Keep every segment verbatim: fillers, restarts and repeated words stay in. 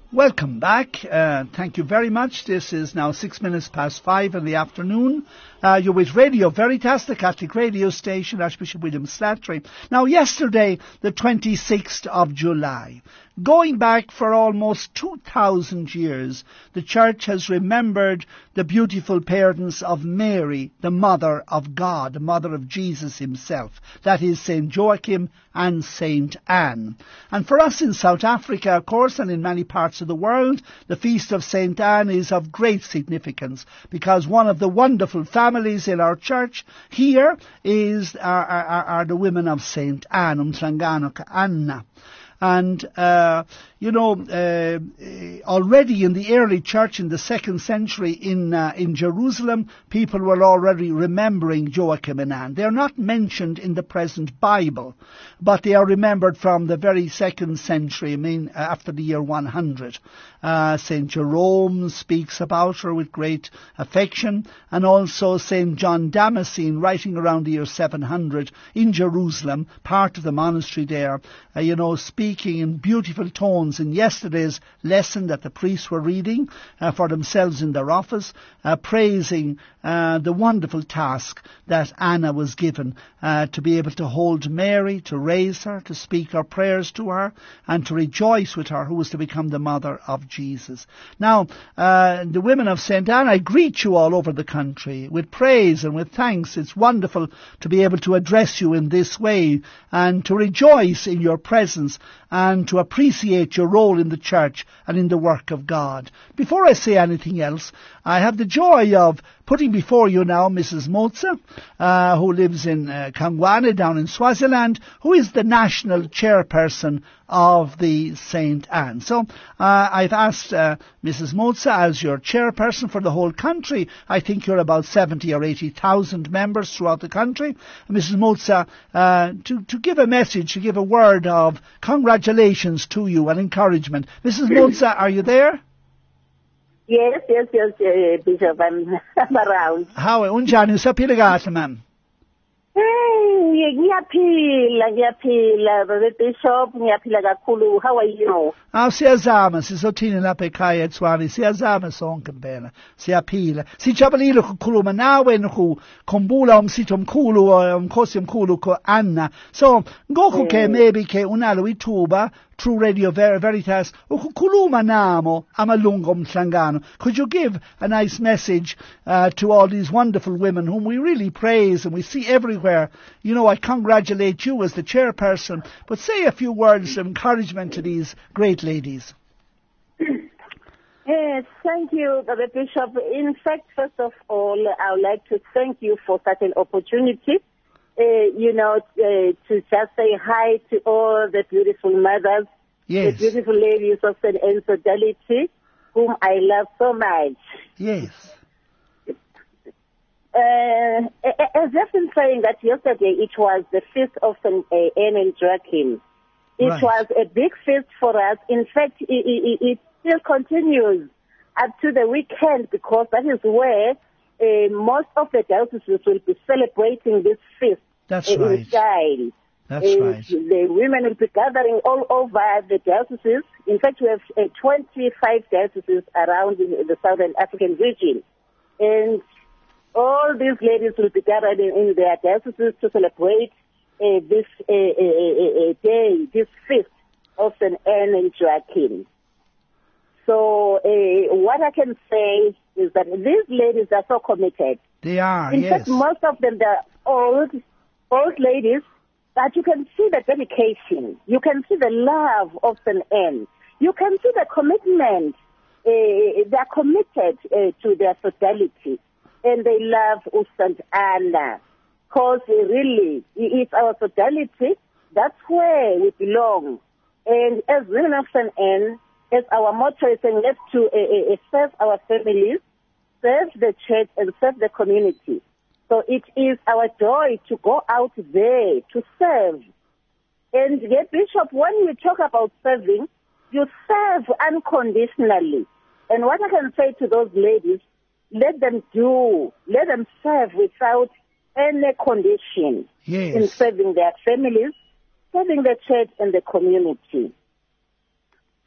Welcome back. Uh, thank you very much. This is now six minutes past five in the afternoon. Uh, you're with Radio Veritas, the Catholic radio station, Archbishop William Slattery. Now, yesterday, the twenty-sixth of July, going back for almost two thousand years, the Church has remembered the beautiful parents of Mary, the Mother of God, the Mother of Jesus himself. That is Saint Joachim and Saint Anne. And for us in South Africa, of course, and in many parts of the world, the feast of Saint Anne is of great significance, because one of the wonderful families in our church here is are, are, are the women of Saint Anne, Umhlangano ka Anna. And, uh, you know, uh, already in the early church in the second century in uh, in Jerusalem, people were already remembering Joachim and Anne. They are not mentioned in the present Bible, but they are remembered from the very second century, I mean, after the year one hundred. Uh, Saint Jerome speaks about her with great affection, and also Saint John Damascene, writing around the year seven hundred in Jerusalem, part of the monastery there, uh, you know, speaking in beautiful tones in yesterday's lesson that the priests were reading uh, for themselves in their office, uh, praising uh, the wonderful task that Anna was given uh, to be able to hold Mary, to raise her, to speak our prayers to her, and to rejoice with her, who was to become the mother of Jesus. Now, uh, the women of Saint Anne, I greet you all over the country with praise and with thanks. It's wonderful to be able to address you in this way and to rejoice in your presence and to appreciate your role in the church and in the work of God. Before I say anything else, I have the joy of putting before you now Missus Motza, uh, who lives in uh, Kangwane down in Swaziland, who is the national chairperson of the Saint Anne. So uh, I've asked uh, Missus Motza, as your chairperson for the whole country, I think you're about seventy or eighty thousand members throughout the country, Missus Motza, uh, to, to give a message, to give a word of congratulations to you and encouragement. Missus Motza, are you there? Yes, yes, yes, uh, Bishop, I'm, I'm around. How, unjani, usaphila kahle, ma'am? Hey, ngiyaphila, ngiyaphila, Bishop, ngiyaphila kakhulu. How are you? Aw, siyazama, sizothini lapha ekhaya eTshwane, siyazama sonke mpela, siyaphila. Sijabulile ukukhuluma nawe nokukhumbula umsitho omkhulu, umkhosi omkhulu ko Anna. So, ngokho ke maybe ke unalo ithuba through Radio Ver- Veritas ukukhuluma namo amalungu omhlangano. Could you give a nice message uh, to all these wonderful women whom we really praise and we see everywhere? You know, I congratulate you as the chairperson, but say a few words of encouragement to these great ladies. Yes, thank you, Brother Bishop. In fact, first of all, I would like to thank you for such an opportunity. Uh, you know, uh, to just say hi to all the beautiful mothers, Yes. the beautiful ladies of Saint Anne's Fidelity, whom I love so much. Yes. Uh, as I've been saying that yesterday, it was the feast of Saint Anne and Joachim. It Right. was a big feast for us. In fact, it, it, it still continues up to the weekend, because that is where uh, most of the dioceses will be celebrating this feast. That's uh, right. In style. That's Uh, right. The women will be gathering all over the dioceses. In fact, we have uh, twenty-five dioceses around the, the southern African region. And all these ladies will be gathered in, in their dioceses to celebrate uh, this uh, uh, uh, day, this feast of Saint Anne and Joachim. So uh, what I can say is that these ladies are so committed. They are, In yes. fact, most of them, they're old, old ladies, but you can see the dedication. You can see the love of Saint Anne. You can see the commitment. Uh, they're committed uh, to their fidelity. And they love Saint Anna. Because uh, really, it's our fidelity. That's where we belong. And as women of Saint Anne, as our motto is saying, let's to uh, uh, serve our families, serve the church, and serve the community. So it is our joy to go out there to serve. And yet, Bishop, when you talk about serving, you serve unconditionally. And what I can say to those ladies, let them do, let them serve without any condition Yes. in serving their families, serving the church and the community.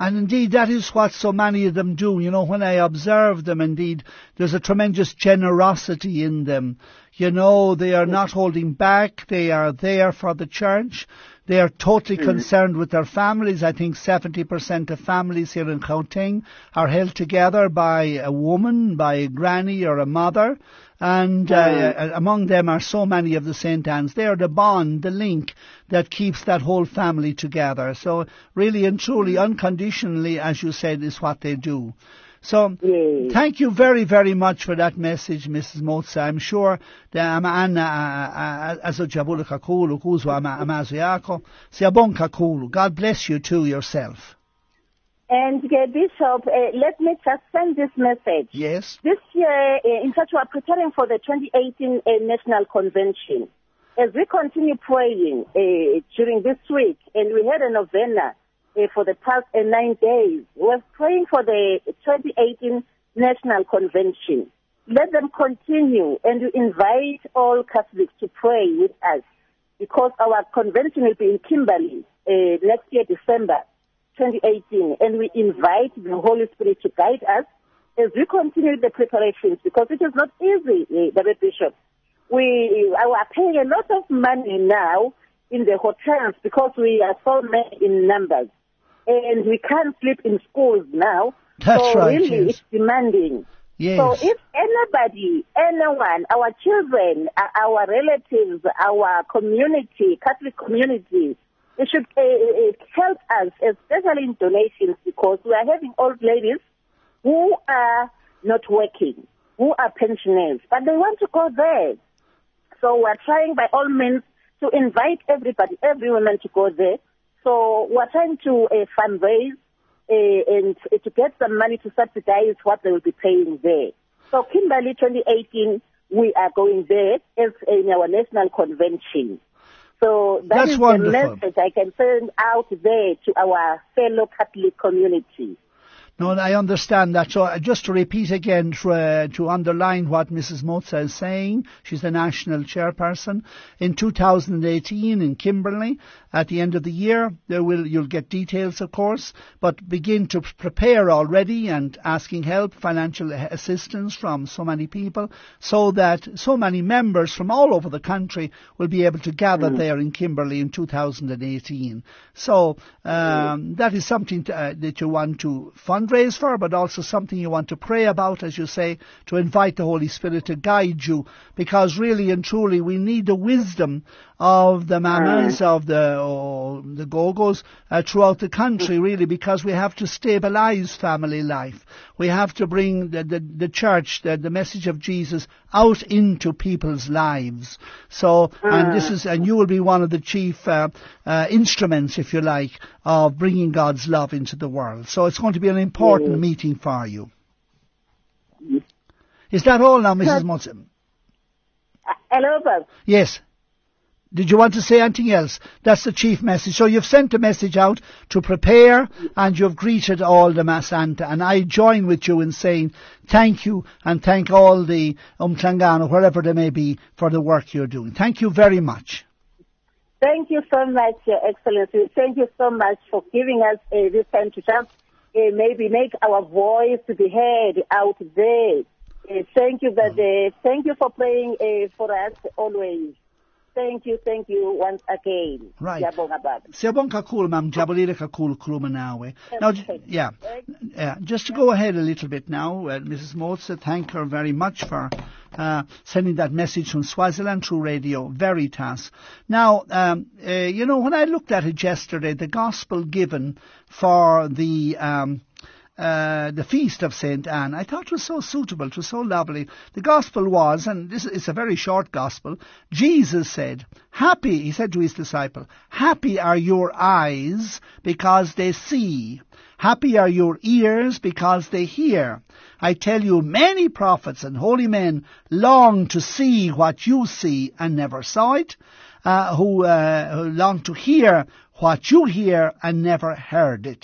And indeed, that is what so many of them do. You know, when I observe them, indeed, there's a tremendous generosity in them. You know, they are not holding back. They are there for the church. They are totally mm. concerned with their families. I think seventy percent of families here in Gauteng are held together by a woman, by a granny or a mother. And mm. uh, among them are so many of the Saint Annes. They are the bond, the link that keeps that whole family together. So really and truly, unconditionally, as you said, is what they do. So, yes. Thank you very, very much for that message, Missus Motza. I'm sure that I'm Anna as a Jabula Kakulu, Kuzwa Amaziako, Siabon Kakulu. God bless you too yourself. And uh, Bishop, uh, let me just send this message. Yes. This year, uh, in fact, we are preparing for the twenty eighteen uh, National Convention. As we continue praying uh, during this week, and we had a novena Uh, for the past uh, nine days, we were praying for the twenty eighteen National Convention. Let them continue, and we invite all Catholics to pray with us, because our convention will be in Kimberley uh, next year, December twenty eighteen, and we invite the Holy Spirit to guide us as we continue the preparations, because it is not easy, uh, the Bishop. We are paying a lot of money now in the hotels because we are so many in numbers. And we can't sleep in schools now. That's so right, really yes. It's demanding. Yes. So if anybody, anyone, our children, our relatives, our community, Catholic community, they should uh, help us, especially in donations, because we are having old ladies who are not working, who are pensioners, but they want to go there. So we're trying by all means to invite everybody, every woman to go there. So we're trying to uh, fundraise uh, and uh, to get some money to subsidize what they will be paying there. So Kimberley twenty eighteen, we are going there as in our national convention. So that That's is wonderful. the message I can send out there to our fellow Catholic community. No, I understand that. So uh, just to repeat again, to, uh, to underline what Missus Motza is saying, she's the national chairperson. In two thousand eighteen in Kimberley, at the end of the year, there will you'll get details, of course, but begin to prepare already and asking help, financial assistance from so many people, so that so many members from all over the country will be able to gather mm. there in Kimberley in two thousand eighteen. So um, that is something to, uh, that you want to fundraise for, but also something you want to pray about, as you say, to invite the Holy Spirit to guide you, because really and truly we need the wisdom of the mamas, of the oh, the go-go's uh, throughout the country, really, because we have to stabilize family life. We have to bring the, the, the church, the, the message of Jesus out into people's lives. So, and this is, and you will be one of the chief uh, uh, instruments, if you like, of bringing God's love into the world. So it's going to be an important mm. meeting for you. Yes. Is that all now, Missus Motza? Hello, Bob. Yes. Did you want to say anything else? That's the chief message. So you've sent a message out to prepare, and you've greeted all the Masanta. And I join with you in saying thank you, and thank all the Umtlangano, wherever they may be, for the work you're doing. Thank you very much. Thank you so much, Your Excellency. Thank you so much for giving us uh, this time to just uh, maybe make our voice to be heard out there. Uh, thank you, but, uh, thank you for praying uh, for us always. Thank you, thank you once again. Right. Siyabonga kakhulu, ma'am. Jabulile kakhulu khuluma nawe. Now, yeah, yeah, just to go ahead a little bit now, uh, Missus Motza, thank her very much for uh, sending that message from Swaziland through Radio Veritas. Now, um, uh, you know, when I looked at it yesterday, the gospel given for the um, Uh, the feast of Saint Anne, I thought it was so suitable, it was so lovely. The gospel was, and this is a very short gospel, Jesus said, happy, he said to his disciple, happy are your eyes because they see. Happy are your ears because they hear. I tell you, many prophets and holy men long to see what you see and never saw it, uh, who, uh, who long to hear what you hear and never heard it.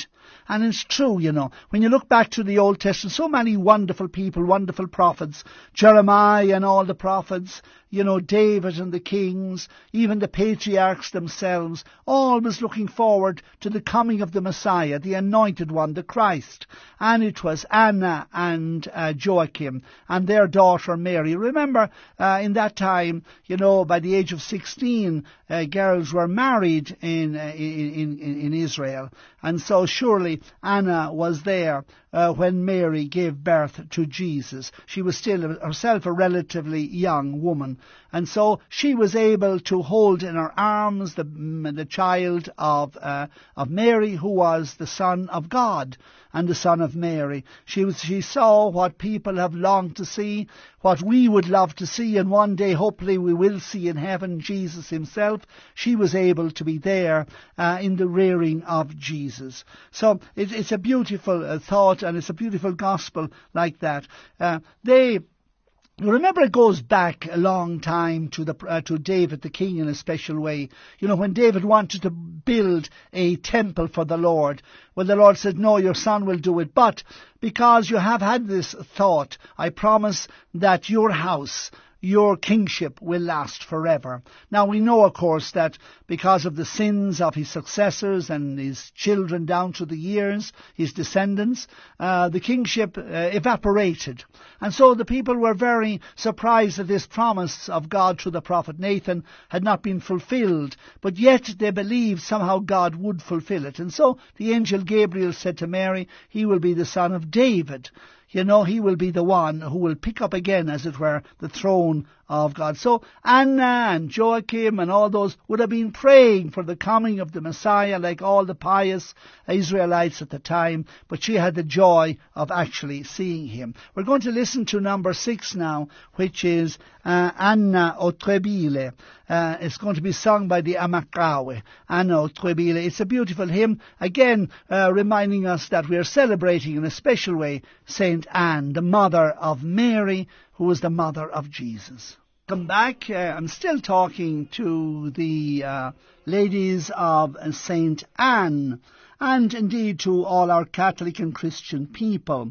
And it's true, you know, when you look back to the Old Testament, so many wonderful people, wonderful prophets, Jeremiah and all the prophets, you know, David and the kings, even the patriarchs themselves, always looking forward to the coming of the Messiah, the anointed one, the Christ. And it was Anna and uh, Joachim and their daughter Mary. Remember, uh, in that time, you know, by the age of sixteen, uh, girls were married in, uh, in, in, in Israel. And so surely Anna was there uh, when Mary gave birth to Jesus. She was still herself a relatively young woman. And so she was able to hold in her arms the, the child of, uh, of Mary, who was the Son of God and the Son of Mary. She was, she saw what people have longed to see, what we would love to see, and one day hopefully we will see in heaven, Jesus himself. She was able to be there uh, in the rearing of Jesus. So it, it's a beautiful uh, thought, and it's a beautiful gospel like that. Uh, they... Remember, it goes back a long time to the uh, to David the king in a special way. You know, when David wanted to build a temple for the Lord, well, the Lord said, no, your son will do it. But because you have had this thought, I promise that your house, your kingship will last forever. Now we know, of course, that because of the sins of his successors and his children down through the years, his descendants, uh, the kingship uh, evaporated. And so the people were very surprised that this promise of God through the prophet Nathan had not been fulfilled. But yet they believed somehow God would fulfill it. And so the angel Gabriel said to Mary, he will be the son of David. You know, he will be the one who will pick up again, as it were, the throne of God. So Anna and Joachim and all those would have been praying for the coming of the Messiah, like all the pious Israelites at the time, but she had the joy of actually seeing him. We're going to listen to number six now, which is uh, Anna o Trebile. Uh, it's going to be sung by the Amakawe, Anna o Trebile. It's a beautiful hymn, again uh, reminding us that we are celebrating in a special way Saint Anne, the mother of Mary, who was the mother of Jesus. Come back. Uh, I'm still talking to the uh, ladies of uh, Saint Anne, and indeed to all our Catholic and Christian people.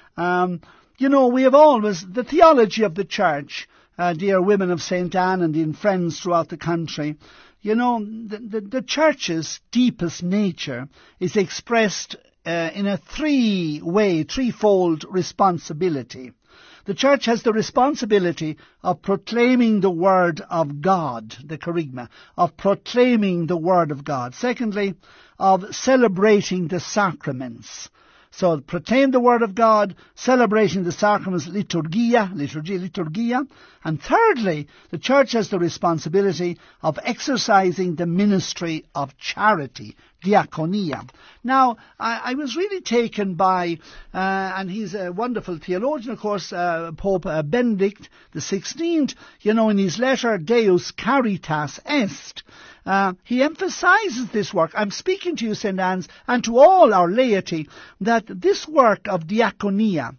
Um, you know, we have always, the theology of the Church, uh, dear women of Saint Anne and in friends throughout the country, you know, the, the, the Church's deepest nature is expressed uh, in a three-way, threefold responsibility. The Church has the responsibility of proclaiming the Word of God, the Kerygma, of proclaiming the Word of God. Secondly, of celebrating the sacraments. So, proclaim the Word of God, celebrating the sacraments, liturgia, liturgy, liturgia. And thirdly, the Church has the responsibility of exercising the ministry of charity, diaconia. Now, I, I was really taken by, uh, and he's a wonderful theologian, of course, uh, Pope uh, Benedict the sixteenth, you know, in his letter, Deus Caritas Est, Uh, he emphasizes this work. I'm speaking to you, Saint Anne's, and to all our laity, that this work of diaconia,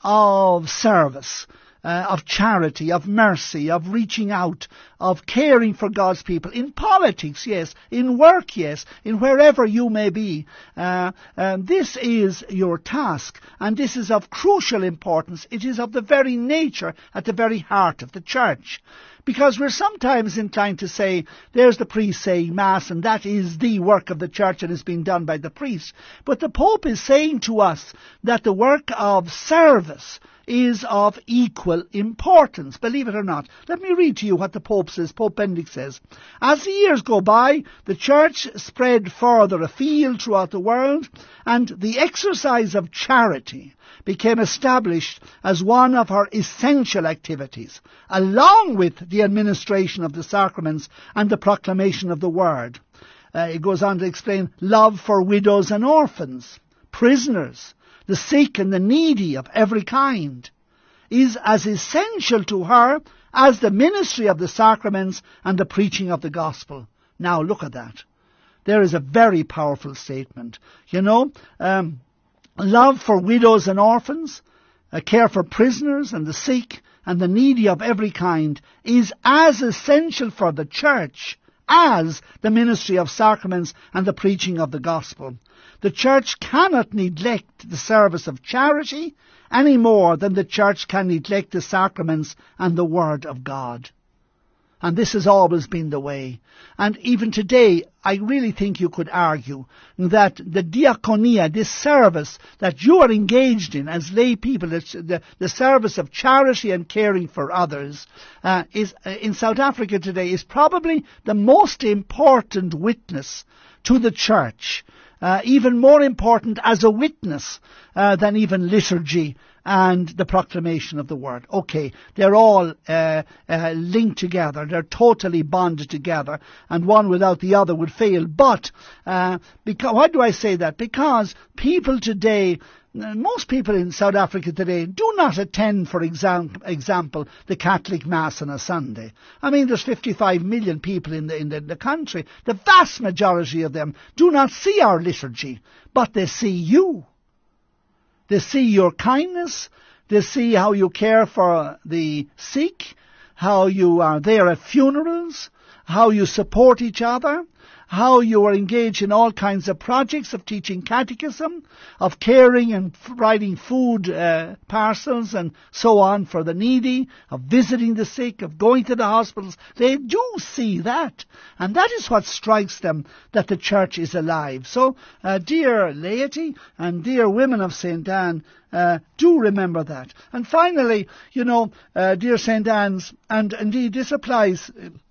of service, uh, of charity, of mercy, of reaching out, of caring for God's people, in politics, yes, in work, yes, in wherever you may be, uh, uh, this is your task, and this is of crucial importance. It is of the very nature, at the very heart of the Church. Because we're sometimes inclined to say, there's the priest saying Mass, and that is the work of the Church and is being done by the priest. But the Pope is saying to us that the work of service is of equal importance, believe it or not. Let me read to you what the Pope says, Pope Benedict says. As the years go by, the Church spread further afield throughout the world, and the exercise of charity became established as one of her essential activities, along with the administration of the sacraments and the proclamation of the Word. Uh, it goes on to explain love for widows and orphans, prisoners, the sick and the needy of every kind, is as essential to her as the ministry of the sacraments and the preaching of the gospel. Now look at that. There is a very powerful statement. You know, um, love for widows and orphans, a care for prisoners and the sick and the needy of every kind is as essential for the Church as the ministry of sacraments and the preaching of the gospel. The church cannot neglect the service of charity any more than the church can neglect the sacraments and the Word of God. And this has always been the way. And even today, I really think you could argue that the diaconia, this service that you are engaged in as lay people, the, the service of charity and caring for others, uh, is uh, in South Africa today is probably the most important witness to the church, uh, even more important as a witness uh, than even liturgy and the proclamation of the word. Okay, they're all uh, uh, linked together. They're totally bonded together, and one without the other would fail. But uh, because, why do I say that? Because people today, most people in South Africa today do not attend, for exam- example, the Catholic Mass on a Sunday. I mean, there's fifty-five million people in the, in the, the country. The vast majority of them do not see our liturgy, but they see you. They see your kindness. They see how you care for the sick, how you are there at funerals, how you support each other, how you are engaged in all kinds of projects of teaching catechism, of caring and writing food uh, parcels and so on for the needy, of visiting the sick, of going to the hospitals. They do see that. And that is what strikes them, that the church is alive. So, uh, dear laity and dear women of Saint Anne, Uh, do remember that. And finally, you know, uh, dear Saint Anne's, and indeed this applies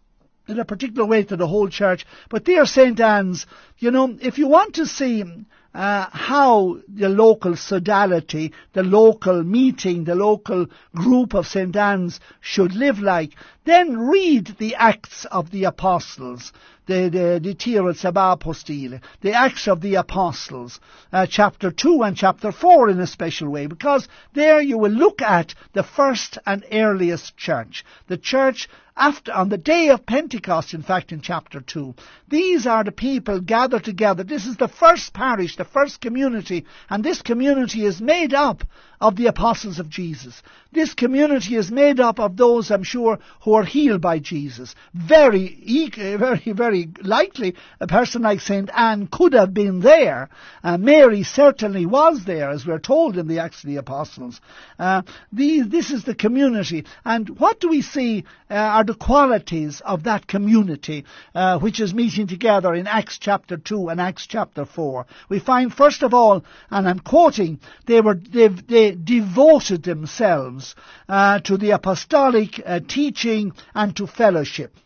in a particular way to the whole church, but dear Saint Anne's, you know, if you want to see uh, how the local sodality, the local meeting, the local group of Saint Anne's should live like, then read the Acts of the Apostles, the the the Tira Saba Apostile, the Acts of the Apostles, uh, chapter two and chapter four in a special way, because there you will look at the first and earliest church, the church after, on the day of Pentecost, in fact, in chapter two. These are the people gathered together. This is the first parish, the first community, and this community is made up of the apostles of Jesus. This community is made up of those, I'm sure, who are healed by Jesus. Very, very, very likely a person like Saint Anne could have been there. Uh, Mary certainly was there, as we're told in the Acts of the Apostles. Uh, these, this is the community. And what do we see uh, are the qualities of that community, uh, which is meeting together in Acts chapter two and Acts chapter four. We find, first of all, and I'm quoting, they were they, they devoted themselves uh, to the apostolic uh, teaching and to fellowship.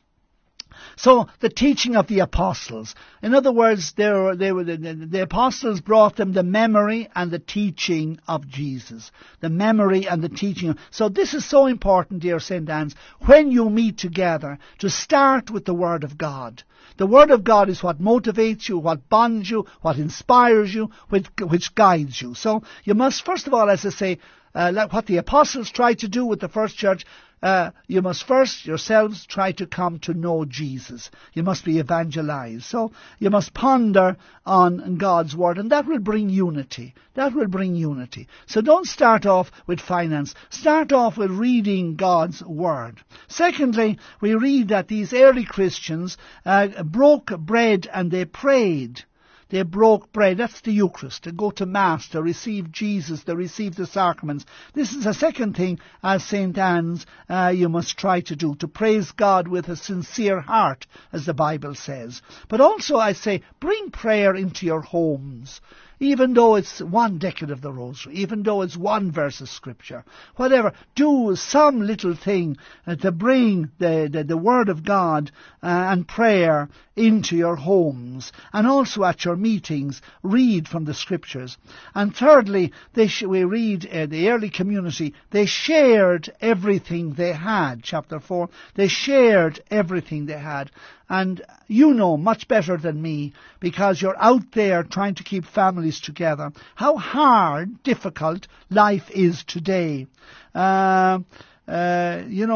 So the teaching of the apostles. In other words, they were, they were, the, the apostles brought them the memory and the teaching of Jesus. The memory and the teaching. So this is so important, dear Saint Anne's, when you meet together, to start with the Word of God. The Word of God is what motivates you, what bonds you, what inspires you, which, which guides you. So you must, first of all, as I say, uh, like what the apostles tried to do with the first church, Uh, you must first yourselves try to come to know Jesus. You must be evangelized. So you must ponder on God's Word, and that will bring unity. That will bring unity. So don't start off with finance. Start off with reading God's Word. Secondly, we read that these early Christians uh, broke bread and they prayed. They broke bread. That's the Eucharist. To go to Mass, to receive Jesus, to receive the sacraments. This is a second thing, as Saint Anne's, uh, you must try to do, to praise God with a sincere heart, as the Bible says. But also, I say, bring prayer into your homes. Even though it's one decade of the Rosary, even though it's one verse of Scripture, whatever, do some little thing uh, to bring the, the, the Word of God uh, and prayer into your homes. And also at your meetings, read from the Scriptures. And thirdly, they sh- we read uh, the early community, they shared everything they had. Chapter four, they shared everything they had. And you know much better than me, because you're out there trying to keep families together, how hard, difficult life is today. Uh, uh, you know,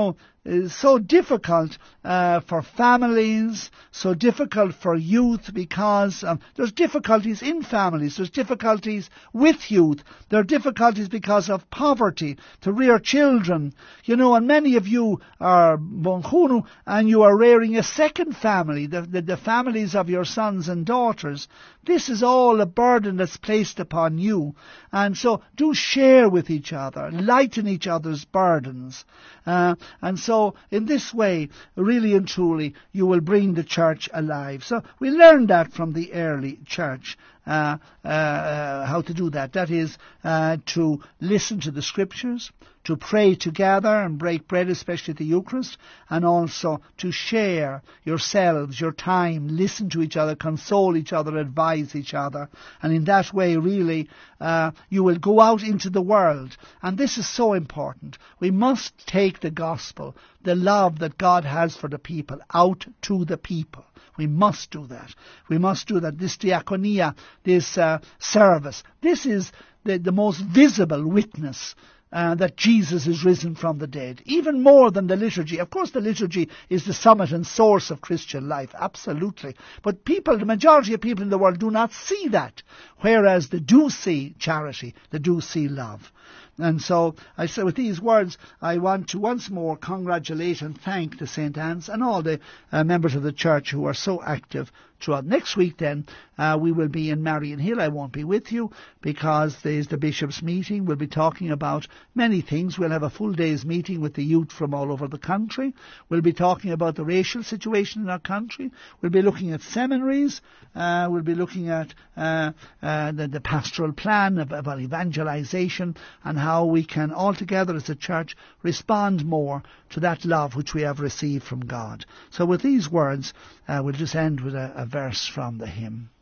is so difficult uh, for families, so difficult for youth, because um, there's difficulties in families, there's difficulties with youth, there are difficulties because of poverty to rear children, you know, and many of you are bonchunu and you are rearing a second family, the, the, the families of your sons and daughters. This is all a burden that's placed upon you, and so do share with each other, lighten each other's burdens, uh, and so in this way, really and truly, you will bring the church alive. So we learned that from the early church. Uh, uh, how to do that. That is uh, to listen to the scriptures, to pray together and break bread, especially at the Eucharist, and also to share yourselves, your time, listen to each other, console each other, advise each other. And in that way, really, uh, you will go out into the world. And this is so important. We must take the gospel, the love that God has for the people, out to the people. We must do that. We must do that. This diaconia, this uh, service, this is the, the most visible witness uh, that Jesus is risen from the dead, even more than the liturgy. Of course, the liturgy is the summit and source of Christian life, absolutely. But people, the majority of people in the world do not see that, whereas they do see charity, they do see love. And so, I say, with these words, I want to once more congratulate and thank the Saint Anne's and all the uh, members of the church who are so active throughout. Next week, then, uh, we will be in Marion Hill. I won't be with you because there's the Bishop's meeting. We'll be talking about many things. We'll have a full day's meeting with the youth from all over the country. We'll be talking about the racial situation in our country. We'll be looking at seminaries. Uh, we'll be looking at uh, uh, the, the pastoral plan of, about evangelization and how we can all together as a church respond more to that love which we have received from God. So with these words, uh, we'll just end with a, a verse from the hymn.